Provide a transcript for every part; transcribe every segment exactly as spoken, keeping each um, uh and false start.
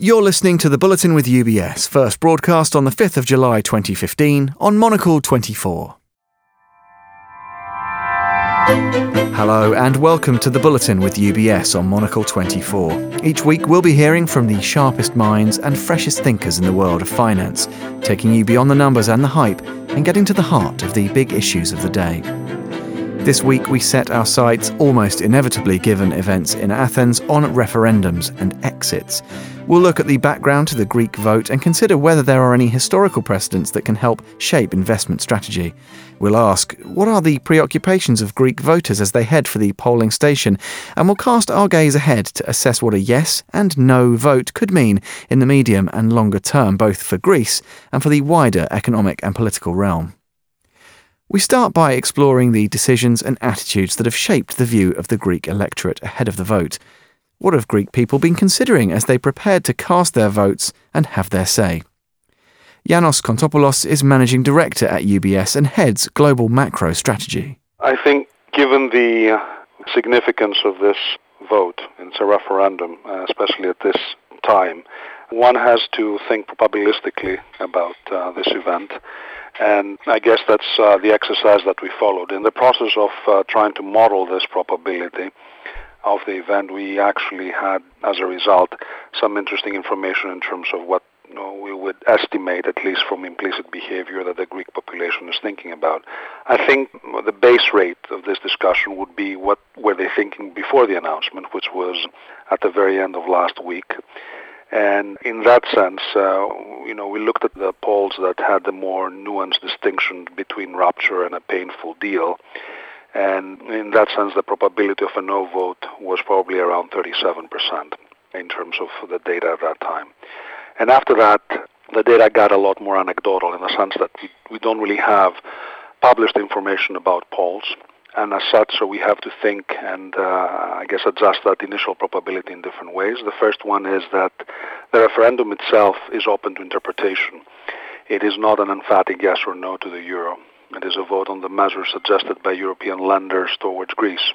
You're listening to The Bulletin with U B S, first broadcast on the fifth of July twenty fifteen on Monocle twenty-four. Hello and welcome to The Bulletin with U B S on Monocle twenty-four. Each week we'll be hearing from the sharpest minds and freshest thinkers in the world of finance, taking you beyond the numbers and the hype and getting to the heart of the big issues of the day. This week we set our sights, almost inevitably given events in Athens, on referendums and exits. We'll look at the background to the Greek vote and consider whether there are any historical precedents that can help shape investment strategy. We'll ask, what are the preoccupations of Greek voters as they head for the polling station? And we'll cast our gaze ahead to assess what a yes and no vote could mean in the medium and longer term, both for Greece and for the wider economic and political realm. We start by exploring the decisions and attitudes that have shaped the view of the Greek electorate ahead of the vote. What have Greek people been considering as they prepared to cast their votes and have their say? Yanos Kontopoulos is Managing Director at U B S and heads Global Macro Strategy. I think given the significance of this vote, it's a referendum, uh, especially at this time, one has to think probabilistically about uh, this event. And I guess that's uh, the exercise that we followed. In the process of uh, trying to model this probability of the event, we actually had, as a result, some interesting information in terms of what you know, we would estimate, at least from implicit behavior, that the Greek population is thinking about. I think the base rate of this discussion would be what were they thinking before the announcement, which was at the very end of last week. And in that sense, uh, you know, we looked at the polls that had the more nuanced distinction between rupture and a painful deal. And in that sense, the probability of a no vote was probably around thirty-seven percent in terms of the data at that time. And after that, the data got a lot more anecdotal in the sense that we, we don't really have published information about polls. And as such, so we have to think and, uh, I guess, adjust that initial probability in different ways. The first one is that the referendum itself is open to interpretation. It is not an emphatic yes or no to the euro. It is a vote on the measures suggested by European lenders towards Greece.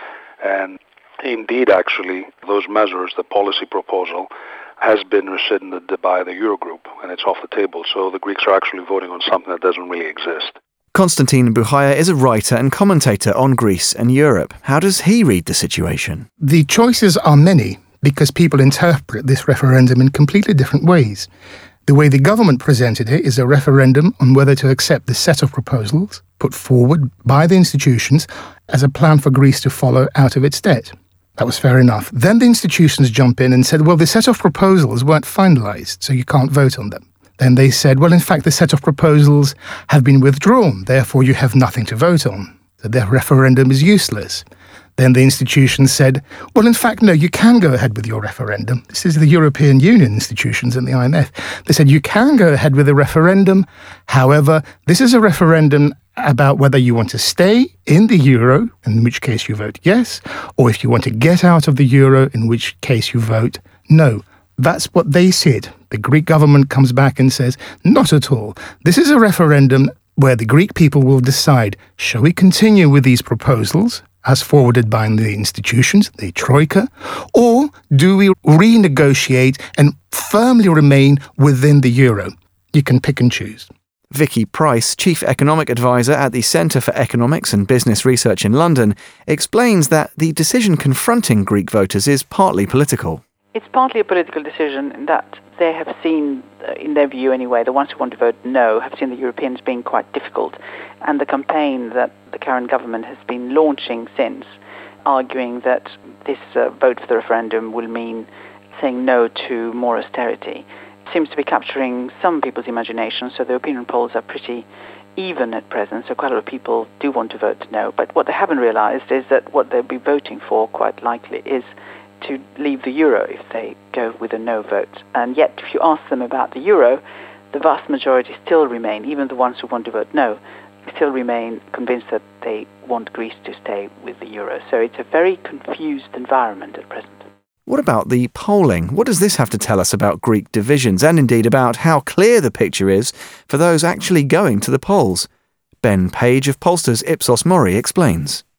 And indeed, actually, those measures, the policy proposal, has been rescinded by the Eurogroup, and it's off the table. So the Greeks are actually voting on something that doesn't really exist. Konstantin Bouchaia is a writer and commentator on Greece and Europe. How does he read the situation? The choices are many because people interpret this referendum in completely different ways. The way the government presented it is a referendum on whether to accept the set of proposals put forward by the institutions as a plan for Greece to follow out of its debt. That was fair enough. Then the institutions jump in and said, well, the set of proposals weren't finalised, so you can't vote on them. Then they said, well, in fact, the set of proposals have been withdrawn, therefore you have nothing to vote on. So their referendum is useless. Then the institutions said, well, in fact, no, you can go ahead with your referendum. This is the European Union institutions and the I M F. They said, you can go ahead with a referendum. However, this is a referendum about whether you want to stay in the euro, in which case you vote yes, or if you want to get out of the euro, in which case you vote no. That's what they said. The Greek government comes back and says, not at all. This is a referendum where the Greek people will decide, shall we continue with these proposals as forwarded by the institutions, the Troika, or do we renegotiate and firmly remain within the euro? You can pick and choose. Vicky Price, Chief Economic Advisor at the Centre for Economics and Business Research in London, explains that the decision confronting Greek voters is partly political. It's partly a political decision in that they have seen, uh, in their view anyway, the ones who want to vote no have seen the Europeans being quite difficult. And the campaign that the current government has been launching since, arguing that this uh, vote for the referendum will mean saying no to more austerity, seems to be capturing some people's imagination. So the opinion polls are pretty even at present, so quite a lot of people do want to vote no. But what they haven't realised is that what they'll be voting for, quite likely, is to leave the euro if they go with a no vote. And yet, if you ask them about the euro, the vast majority still remain, even the ones who want to vote no, still remain convinced that they want Greece to stay with the euro. So it's a very confused environment at present. What about the polling? What does this have to tell us about Greek divisions and indeed about how clear the picture is for those actually going to the polls? Ben Page of pollsters Ipsos Mori explains.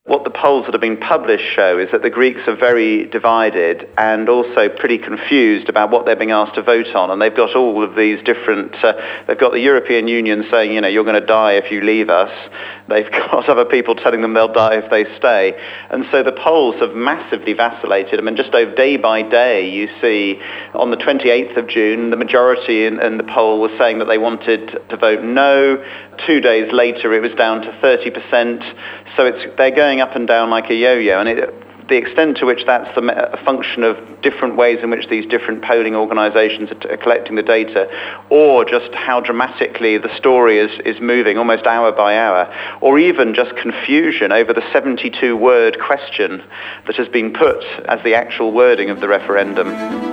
What the polls that have been published show is that the Greeks are very divided and also pretty confused about what they're being asked to vote on. And they've got all of these different, uh, they've got the European Union saying, you know, you're going to die if you leave us. They've got other people telling them they'll die if they stay. And so the polls have massively vacillated. I mean, just over day by day, you see on the twenty-eighth of June, the majority in, in the poll was saying that they wanted to vote no. Two days later, it was down to thirty percent. So it's they're going up and down like a yo-yo, and it, the extent to which that's the, a function of different ways in which these different polling organisations are, are collecting the data, or just how dramatically the story is, is moving almost hour by hour, or even just confusion over the seventy-two word question that has been put as the actual wording of the referendum.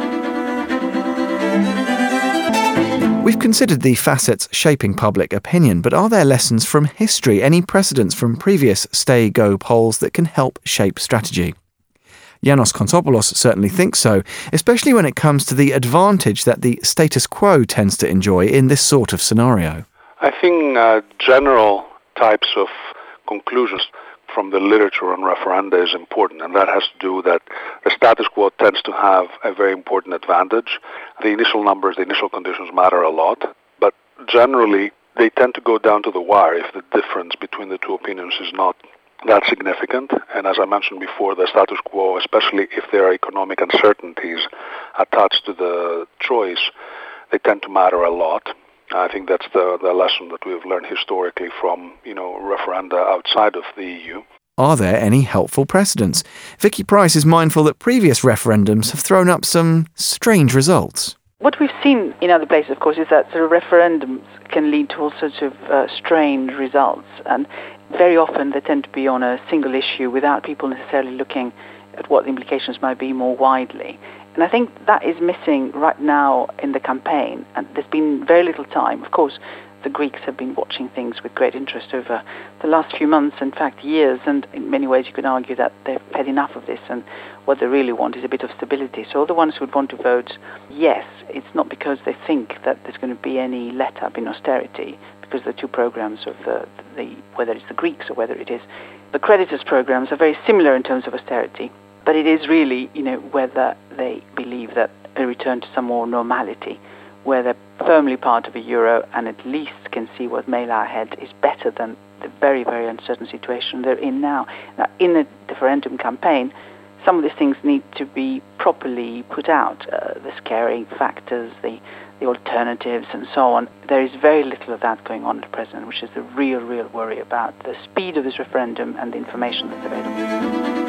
We've considered the facets shaping public opinion, but are there lessons from history, any precedents from previous stay-go polls that can help shape strategy? Yanos Kontopoulos certainly thinks so, especially when it comes to the advantage that the status quo tends to enjoy in this sort of scenario. I think uh, general types of conclusions from the literature on referenda is important, and that has to do that the status quo tends to have a very important advantage. The initial numbers, the initial conditions matter a lot, but generally they tend to go down to the wire if the difference between the two opinions is not that significant. And as I mentioned before, the status quo, especially if there are economic uncertainties attached to the choice, they tend to matter a lot. I think that's the, the lesson that we've learned historically from, you know, referenda outside of the E U. Are there any helpful precedents? Vicky Price is mindful that previous referendums have thrown up some strange results. What we've seen in other places, of course, is that sort of referendums can lead to all sorts of uh, strange results. And very often they tend to be on a single issue without people necessarily looking at what the implications might be more widely. And I think that is missing right now in the campaign. And there's been very little time. Of course, the Greeks have been watching things with great interest over the last few months, in fact years, and in many ways you could argue that they've had enough of this, and what they really want is a bit of stability. So all the ones who would want to vote yes, it's not because they think that there's going to be any let-up in austerity, because the two programs of the, the whether it's the Greeks or whether it is the creditors' programs are very similar in terms of austerity. But it is really, you know, whether they believe that a return to some more normality, where they're firmly part of a euro and at least can see what may lie ahead, is better than the very, very uncertain situation they're in now. Now, in a referendum campaign, some of these things need to be properly put out, uh, the scary factors, the, the alternatives and so on. There is very little of that going on at present, which is the real, real worry about the speed of this referendum and the information that's available.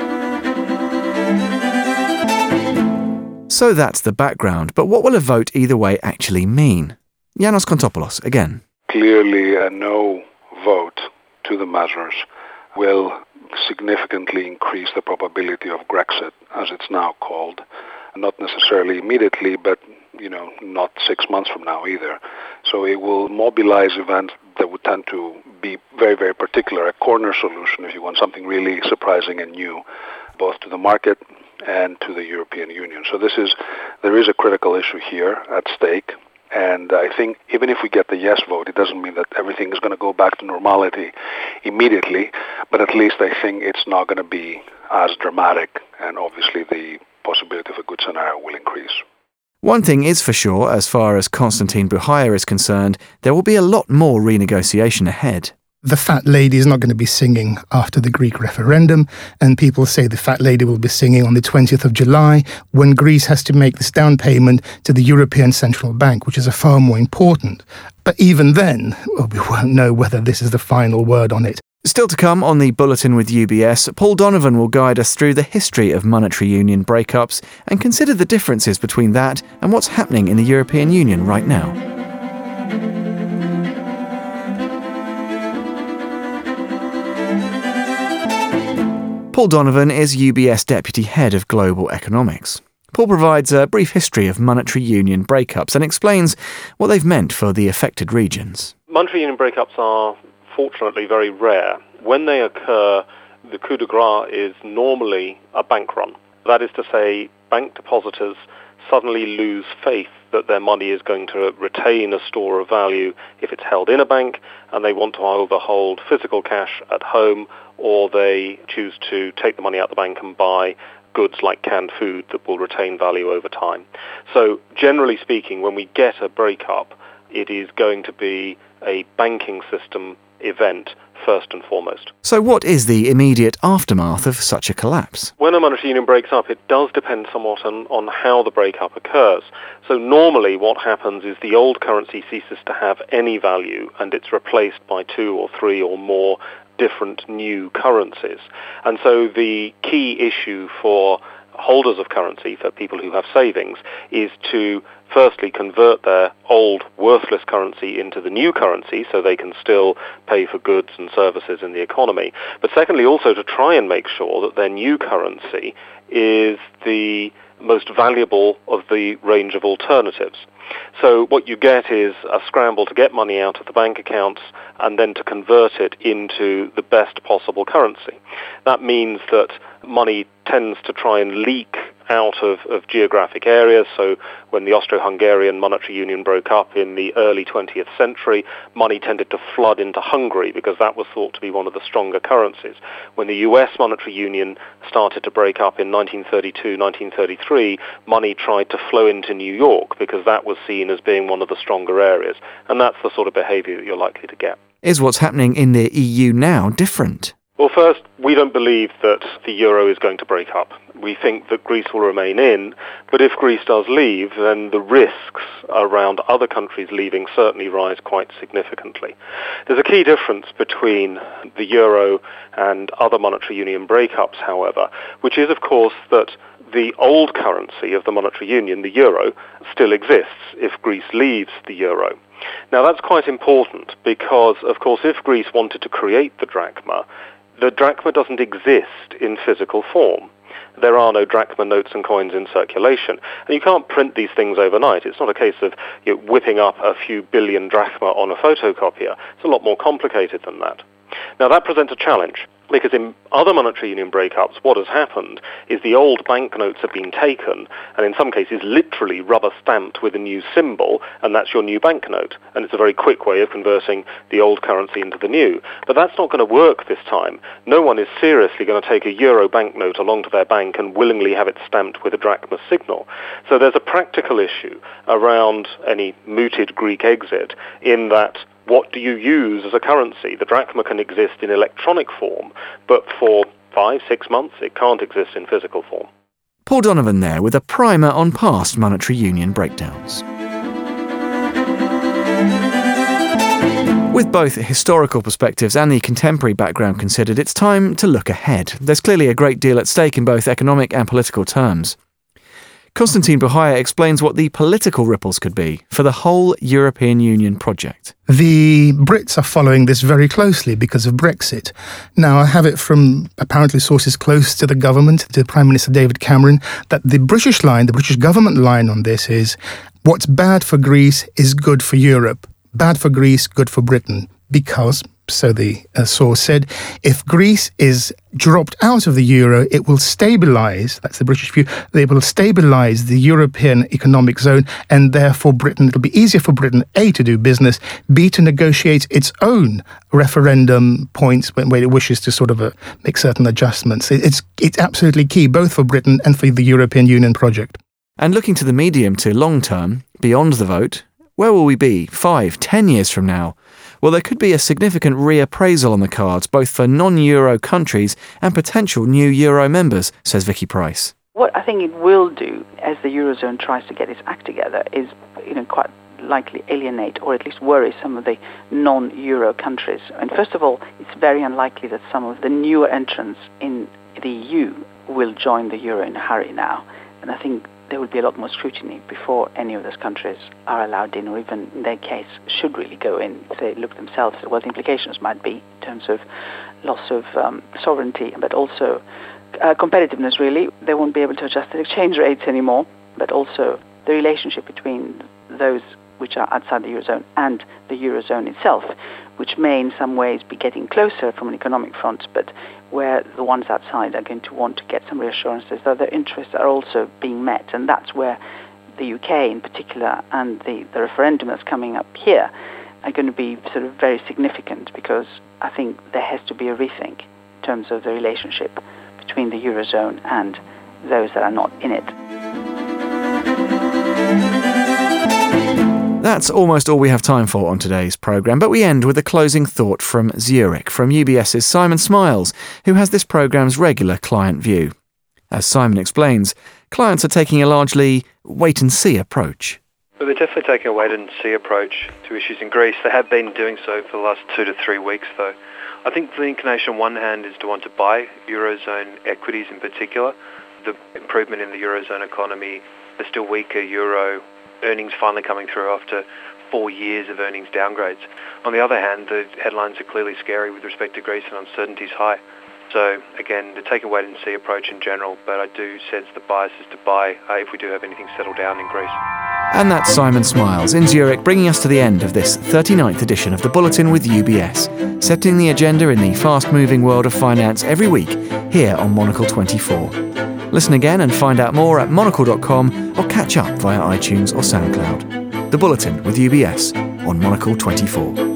So that's the background, but what will a vote either way actually mean? Yanos Kontopoulos again. Clearly a no vote to the measures will significantly increase the probability of Grexit, as it's now called. Not necessarily immediately, but you know, not six months from now either. So it will mobilize events that would tend to be very, very particular, a corner solution if you want, something really surprising and new, both to the market and to the European Union. So this is, there is a critical issue here at stake. And I think even if we get the yes vote, it doesn't mean that everything is going to go back to normality immediately, but at least I think it's not going to be as dramatic, and obviously the possibility of a good scenario will increase. One thing is for sure, as far as Konstantin Buhaya is concerned, there will be a lot more renegotiation ahead. The fat lady is not going to be singing after the Greek referendum, and people say the fat lady will be singing on the twentieth of July, when Greece has to make this down payment to the European Central Bank, which is a far more important. But even then, well, we won't know whether this is the final word on it. Still to come on the Bulletin with U B S, Paul Donovan will guide us through the history of monetary union breakups and consider the differences between that and what's happening in the European Union right now. Paul Donovan is U B S Deputy Head of Global Economics. Paul provides a brief history of monetary union breakups and explains what they've meant for the affected regions. Monetary union breakups are fortunately very rare. When they occur, the coup de grace is normally a bank run. That is to say, bank depositors suddenly lose faith that their money is going to retain a store of value if it's held in a bank, and they want to either hold physical cash at home, or they choose to take the money out of the bank and buy goods like canned food that will retain value over time. So generally speaking, when we get a breakup, it is going to be a banking system event first and foremost. So what is the immediate aftermath of such a collapse? When a monetary union breaks up, it does depend somewhat on, on how the breakup occurs. So normally what happens is the old currency ceases to have any value and it's replaced by two or three or more different new currencies. And so the key issue for holders of currency, for people who have savings, is to firstly convert their old worthless currency into the new currency so they can still pay for goods and services in the economy. But secondly, also to try and make sure that their new currency is the most valuable of the range of alternatives. So what you get is a scramble to get money out of the bank accounts and then to convert it into the best possible currency. That means that money tends to try and leak out of, of geographic areas. So when the Austro-Hungarian monetary union broke up in the early twentieth century, money tended to flood into Hungary because that was thought to be one of the stronger currencies. When the U S monetary union started to break up in nineteen thirty-two, nineteen thirty-three, money tried to flow into New York because that was seen as being one of the stronger areas. And that's the sort of behavior that you're likely to get. Is what's happening in the E U now different? Well, first, we don't believe that the euro is going to break up. We think that Greece will remain in, but if Greece does leave, then the risks around other countries leaving certainly rise quite significantly. There's a key difference between the euro and other monetary union breakups, however, which is, of course, that the old currency of the monetary union, the euro, still exists if Greece leaves the euro. Now, that's quite important because, of course, if Greece wanted to create the drachma, the drachma doesn't exist in physical form. There are no drachma notes and coins in circulation. And you can't print these things overnight. It's not a case of you know, whipping up a few billion drachma on a photocopier. It's a lot more complicated than that. Now, that presents a challenge, because in other monetary union breakups, what has happened is the old banknotes have been taken, and in some cases literally rubber stamped with a new symbol, and that's your new banknote. And it's a very quick way of converting the old currency into the new. But that's not going to work this time. No one is seriously going to take a euro banknote along to their bank and willingly have it stamped with a drachma signal. So there's a practical issue around any mooted Greek exit in that what do you use as a currency? The drachma can exist in electronic form, but for five, six months it can't exist in physical form. Paul Donovan there with a primer on past monetary union breakdowns. With both historical perspectives and the contemporary background considered, it's time to look ahead. There's clearly a great deal at stake in both economic and political terms. Konstantin Buhaya explains what the political ripples could be for the whole European Union project. The Brits are following this very closely because of Brexit. Now, I have it from apparently sources close to the government, to Prime Minister David Cameron, that the British line, the British government line on this is, what's bad for Greece is good for Europe. Bad for Greece, good for Britain. Because, so the uh, source said, if Greece is dropped out of the euro, it will stabilise, that's the British view, they will stabilise the European economic zone, and therefore Britain, it'll be easier for Britain, A, to do business, B, to negotiate its own referendum points when, when it wishes to sort of uh, make certain adjustments. It, it's, it's absolutely key, both for Britain and for the European Union project. And looking to the medium to long term, beyond the vote, where will we be five, ten years from now? Well, there could be a significant reappraisal on the cards, both for non-euro countries and potential new euro members, says Vicky Price. What I think it will do, as the Eurozone tries to get its act together, is, you know, quite likely alienate or at least worry some of the non-euro countries. And first of all, it's very unlikely that some of the newer entrants in the E U will join the euro in a hurry now. And I think there will be a lot more scrutiny before any of those countries are allowed in, or even in their case should really go in, if they look themselves at what the implications might be in terms of loss of um, sovereignty, but also uh, competitiveness, really. They won't be able to adjust their exchange rates anymore, but also the relationship between those which are outside the Eurozone and the Eurozone itself, which may in some ways be getting closer from an economic front, but where the ones outside are going to want to get some reassurances that their interests are also being met. And that's where the U K in particular and the, the referendum that's coming up here are going to be sort of very significant, because I think there has to be a rethink in terms of the relationship between the Eurozone and those that are not in it. That's almost all we have time for on today's programme, but we end with a closing thought from Zurich, from UBS's Simon Smiles, who has this programme's regular client view. As Simon explains, clients are taking a largely wait-and-see approach. Well, they're definitely taking a wait-and-see approach to issues in Greece. They have been doing so for the last two to three weeks, though. I think the inclination on one hand is to want to buy Eurozone equities in particular. The improvement in the Eurozone economy, the still weaker euro, earnings finally coming through after four years of earnings downgrades. On the other hand, the headlines are clearly scary with respect to Greece and uncertainty is high. So again, to take a wait-and-see approach in general, but I do sense the bias is to buy uh, if we do have anything settled down in Greece. And that's Simon Smiles in Zurich, bringing us to the end of this thirty-ninth edition of The Bulletin with U B S, setting the agenda in the fast-moving world of finance every week here on Monocle twenty-four. Listen again and find out more at monocle dot com or catch up via iTunes or SoundCloud. The Bulletin with U B S on Monocle twenty-four.